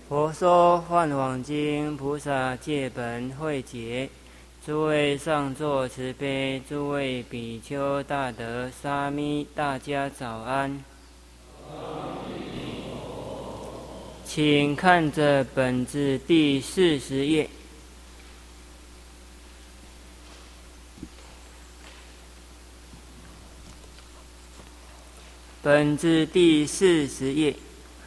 佛说《梵网经》，菩萨戒本会解。诸位上座慈悲，诸位比丘大德沙弥，大家早安。请看着本子第40页。本子第40页。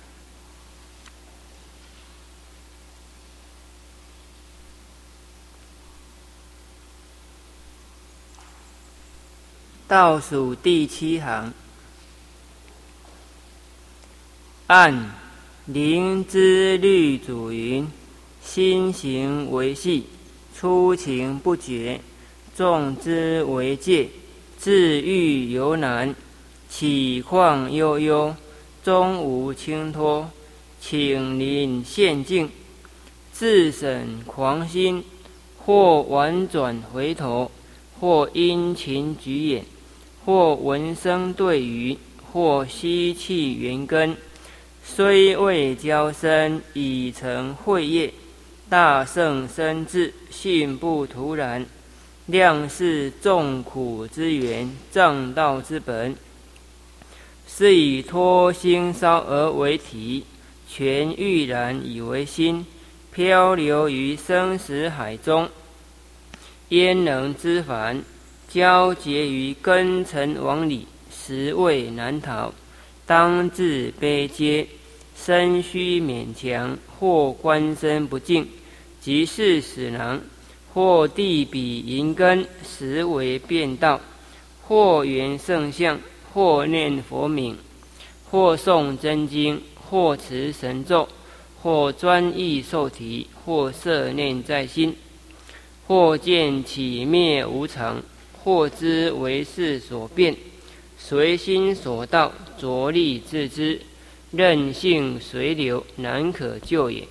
倒数第7行，按灵知律主云：心行为系，出情不觉，众之为戒，自欲犹难，岂况悠悠，终无轻脱，请临现境，自审狂心，或婉转回头，或殷勤举眼，或闻声对语，或吸气缘根，虽未交身，已成慧业。大圣深智，信不徒然，量是众苦之源，正道之本。是以脱心烧而为体，全欲然以为心，漂流于生死海中，焉能知返？交结于根尘网里，实谓难逃。当自悲嗟，身须勉强，或观身不净，即是死囊；或地比银根，实为变道；或缘圣相，或念佛名，或诵真经，或持神咒，或专意受题，或摄念在心，或见起灭无常，或知为事所变，随心所到，着力自知，任性随流，难可救也。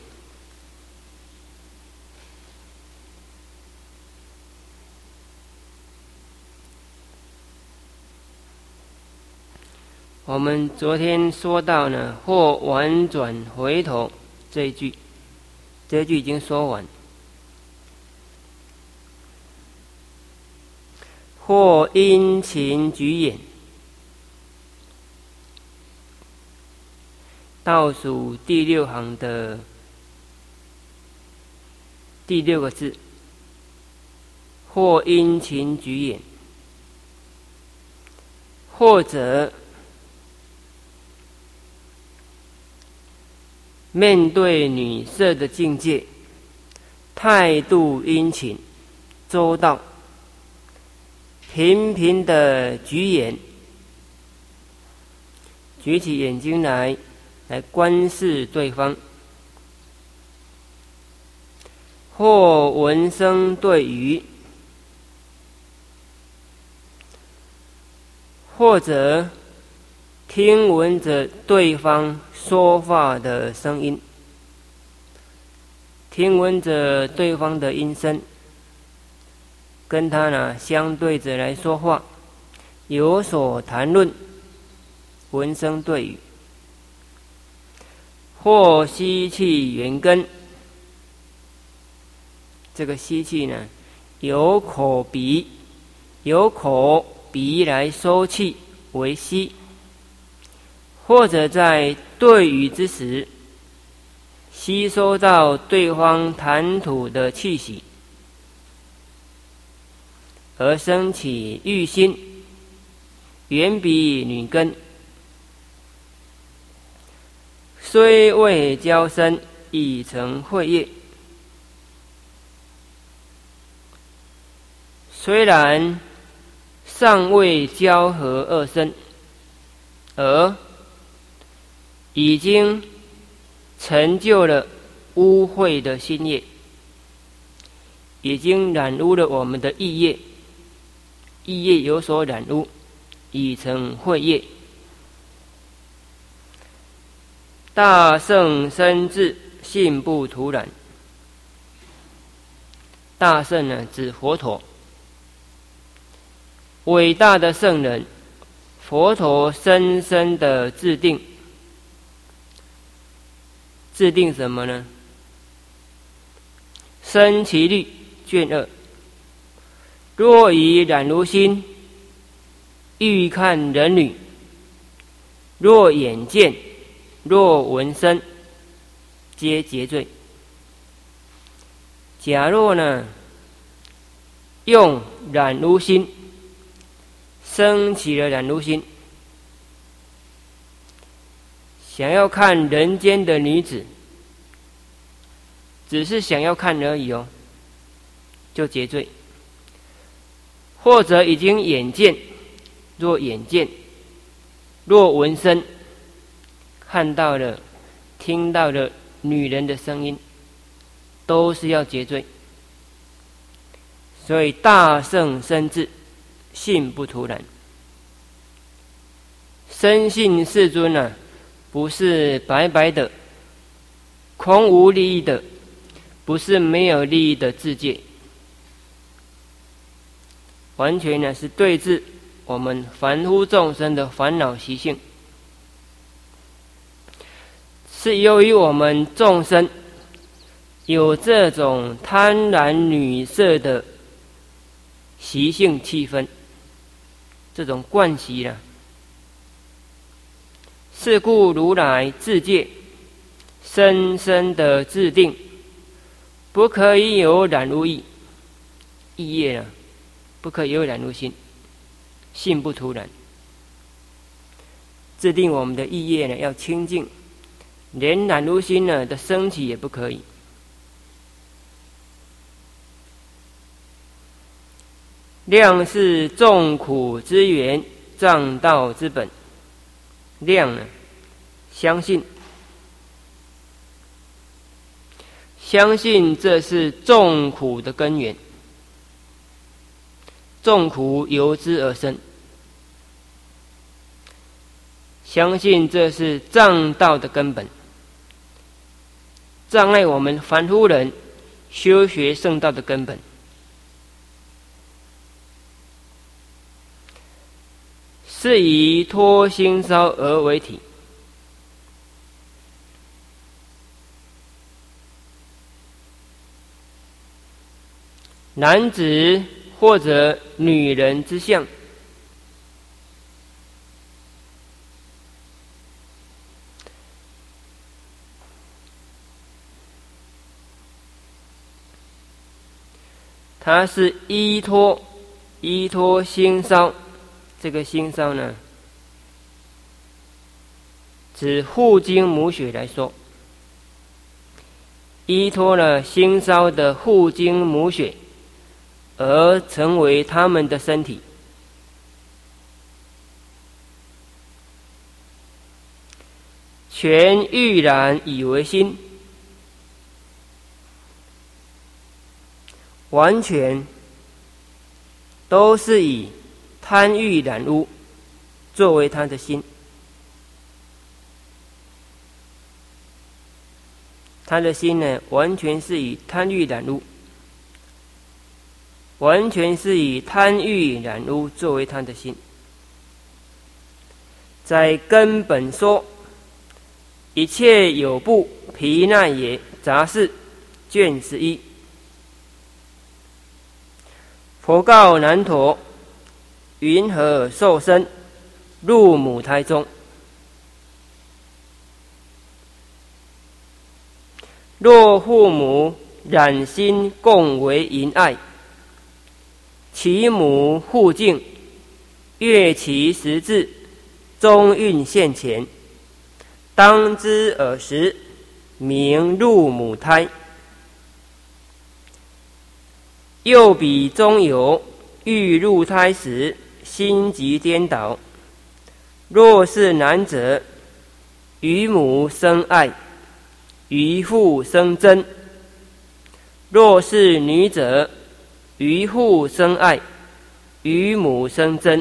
我们昨天说到呢，或婉转回头这一句已经说完。或殷勤举眼，倒数第6行的第6个字，或殷勤举眼，或者面对女色的境界，态度殷勤周到，频频的举眼，举起眼睛来观视对方，或闻声对语，或者听闻着对方说话的声音，听闻着对方的音声，跟他呢相对着来说话，有所谈论，闻声对语。或吸气缘根，这个吸气呢，由口鼻来收气为吸，或者在对语之时，吸收到对方谈吐的气息，而生起欲心，远比女根，虽未交身，已成慧业。虽然尚未交合二身，而已经成就了污秽的心业，已经染污了我们的意业，意业有所染污，已成慧业。大圣深智，信不徒然。大圣呢，指佛陀，伟大的圣人，佛陀深深的制定， 制定什么呢？生其律卷2。若以染如心，欲看人女，若眼见，若闻声，皆结罪。假若呢，用染如心，生起了染如心，想要看人间的女子，只是想要看而已哦，就结罪。或者已经眼见，若眼见，若闻声，看到了、听到了女人的声音，都是要结罪。所以大圣深智，信不突然。深信世尊啊，不是白白的、空无利益的，不是没有利益的自界，完全呢是对治我们凡夫众生的烦恼习性，是由于我们众生有这种贪婪女色的习性气氛，这种惯习了。是故如来自戒深深的制定，不可以有染污意业啊，不可以有染污心，信不突然。制定我们的意业呢要清净，连染污心呢的升起也不可以。量是众苦之源，障道之本。量呢，相信这是众苦的根源，众苦由之而生。相信这是障道的根本，障碍我们凡夫人修学圣道的根本。是以脱心烧而为体，男子或者女人之相，它是依托心烧。这个心烧呢，指父精母血来说，依托了心烧的父精母血，而成为他们的身体。全欲染以为心，完全都是以贪欲染污作为他的心，他的心呢，完全是以贪欲染污，完全是以贪欲染污作为他的心。在根本说，一切有部毗那耶杂事卷11，佛告难陀：云何受生入母胎中？若父母染心共为淫爱，其母护净，悦其实质，中运现前，当知尔时，名入母胎。又彼中有欲入胎时，心即颠倒。若是男者，于母生爱，于父生憎；若是女者，于父生爱，于母生憎。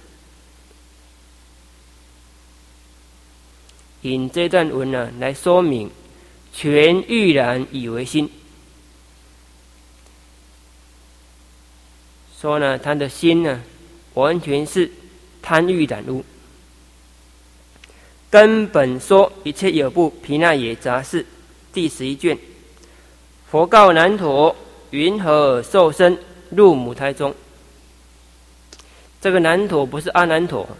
引这段文呢，来说明全欲染以为心。说呢，他的心呢，完全是贪欲染污。根本说一切有部毗那耶杂事第11卷。佛告难陀：云何受生入母胎中？这个难陀不是阿难陀。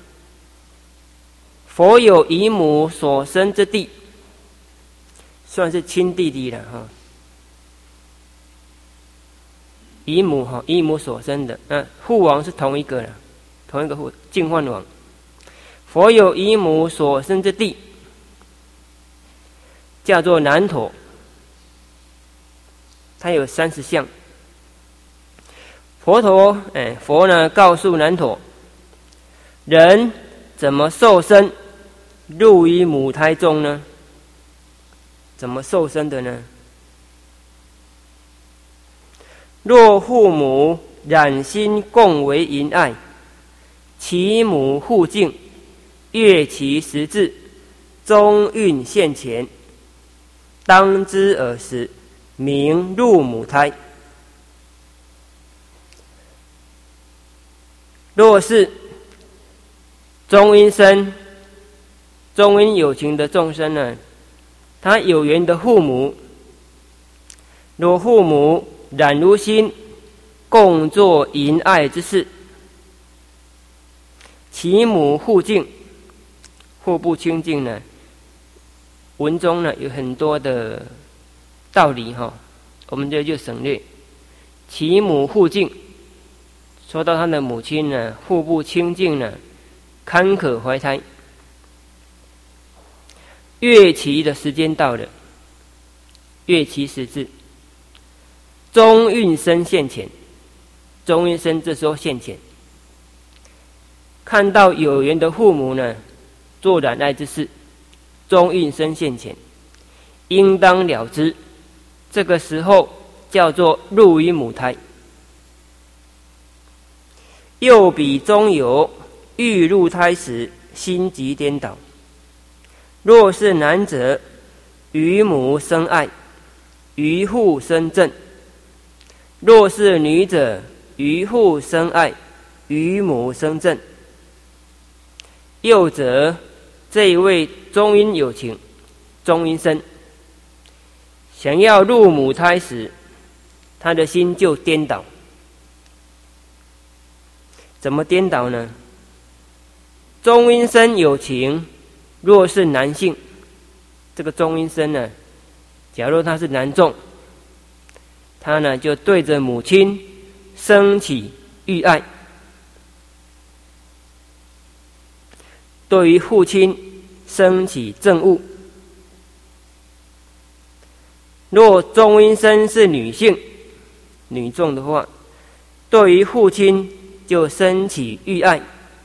佛有姨母所生之弟，算是亲弟弟了哈。姨母所生的，父王是同一个了，同一个父，净饭王。佛有姨母所生之弟，叫做难陀。他有30相。佛呢告诉难陀，人怎么受生入于母胎中呢？怎么受生的呢？若父母染心共为淫爱，其母护敬，悦其食至，中孕现前，当知尔时，名入母胎。若是中阴身、中阴有情的众生呢，他有缘的父母，若父母染如心，共作淫爱之事，其母护敬，护不清净呢？文中呢有很多的道理哈，我们就省略。其母护敬，说到他的母亲呢，腹部清净呢，坎坷怀胎。月期的时间到了，月期时至，中孕生现前，中孕生这时候现前，看到有缘的父母呢，做染爱之事，中孕生现前，应当了知，这个时候叫做入于母胎。又比中有欲入胎时心即颠倒，若是男者，于母生爱，于父生憎；若是女者，于父生爱，于母生憎。又者，这一位中阴有情，中阴身，想要入母胎时，他的心就颠倒。怎么颠倒呢？中阴身有情，若是男性，这个中阴身呢，假如他是男众，他呢就对着母亲生起欲爱，对于父亲生起憎恶。若中阴身是女性，女众的话，对于父亲就生起欲爱，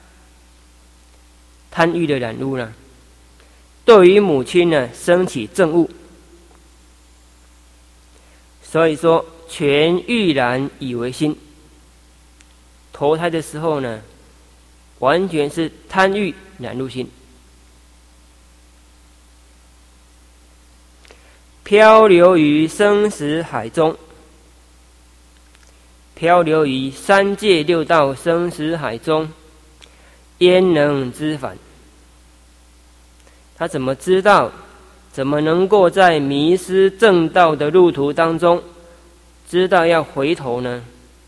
贪欲的染污了。对于母亲呢，生起憎恶。所以说，全欲染以为心。投胎的时候呢，完全是贪欲染入心。漂流于生死海中，漂流于三界六道生死海中，焉能知返？他怎么知道？怎么能够在迷失正道的路途当中，知道要回头呢？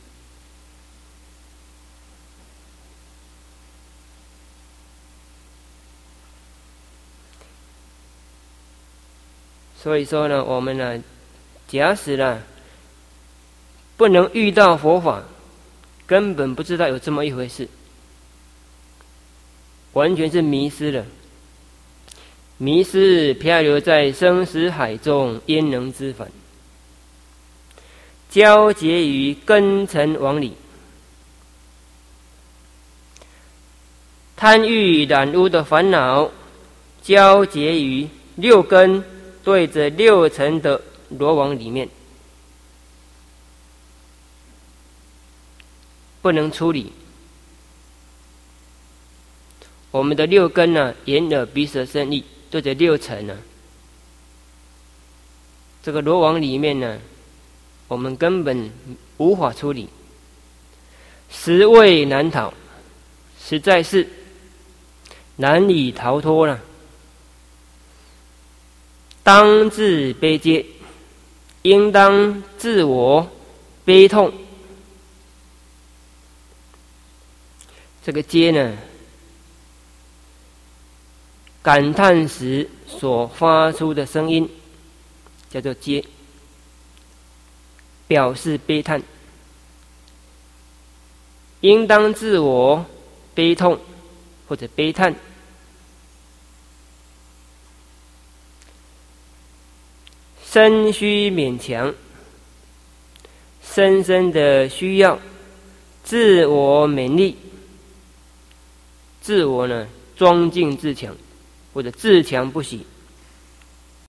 所以说呢，我们呢，假使呢不能遇到佛法，根本不知道有这么一回事，完全是迷失了。迷失漂流在生死海中，焉能知返？交结于根尘网里，贪欲染污的烦恼，交结于六根对着六尘的罗网里面，不能处理。我们的六根呢，眼耳鼻舌身意，对着六尘呢，这个罗网里面呢，我们根本无法处理，实为难逃，实在是难以逃脱了。 当自悲戒，应当自我悲痛。这个戒呢，感叹时所发出的声音叫做戒，表示悲叹。应当自我悲痛或者悲叹。深需勉强，深深的需要自我勉励，自我呢庄敬自强，或者自强不息。